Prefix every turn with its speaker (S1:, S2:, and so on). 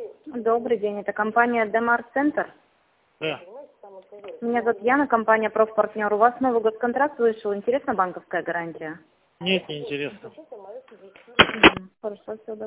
S1: Добрый день, это компания Демар Центр.
S2: Да.
S1: Меня зовут Яна, компания Профпартнер. У вас новый госконтракт вышел. Интересна банковская гарантия?
S2: Нет, не интересно.
S1: Хорошо, все,